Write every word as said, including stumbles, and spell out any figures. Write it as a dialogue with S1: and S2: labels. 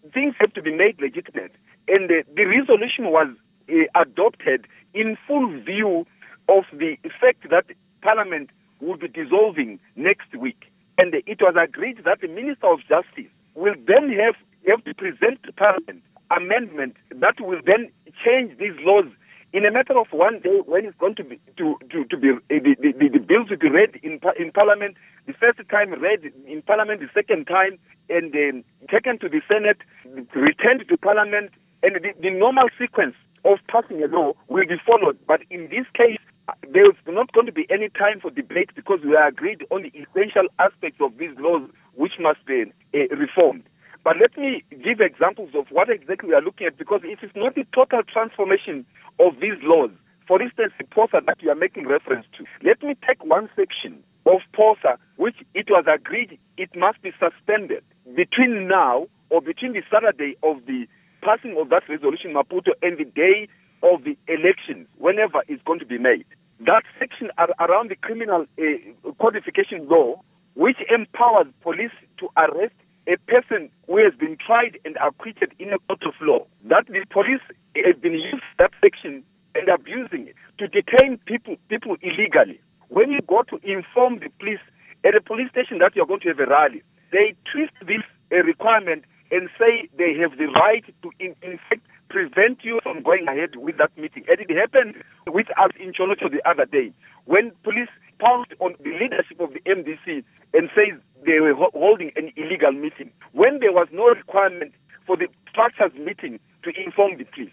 S1: things have to be made legitimate. And uh, the resolution was uh, adopted in full view of the fact that Parliament will be dissolving next week. And uh, it was agreed that the Minister of Justice will then have, have to present to Parliament amendment that will then change these laws in a matter of one day, when it's going to be to to, to be uh, the, the, the bills will be read in in Parliament, the first time read in Parliament, the second time, and um, taken to the Senate, returned to Parliament, and the, the normal sequence of passing a law will be followed. But in this case, there is not going to be any time for debate because we are agreed on the essential aspects of these laws which must be uh, reformed. But let me give examples of what exactly we are looking at, because it is not the total transformation of these laws. For instance, the POSA that you are making reference to. Let me take one section of POSA, which it was agreed it must be suspended between now or between the Saturday of the passing of that resolution, Maputo, and the day of the elections, whenever it's going to be made. That section are around the criminal uh, codification law, which empowers police to arrest a person who has been tried and acquitted in a court of law. That the police have been using that section and abusing it to detain people people illegally. When you go to inform the police at a police station that you're going to have a rally, they twist this uh, requirement and say they have the right to, in, in fact, prevent you from going ahead with that meeting. And it happened with us in Cholocho the other day, when police pounced on the leadership of the M D C and says they were ho- holding an illegal meeting, when there was no requirement for the structures meeting to inform the police.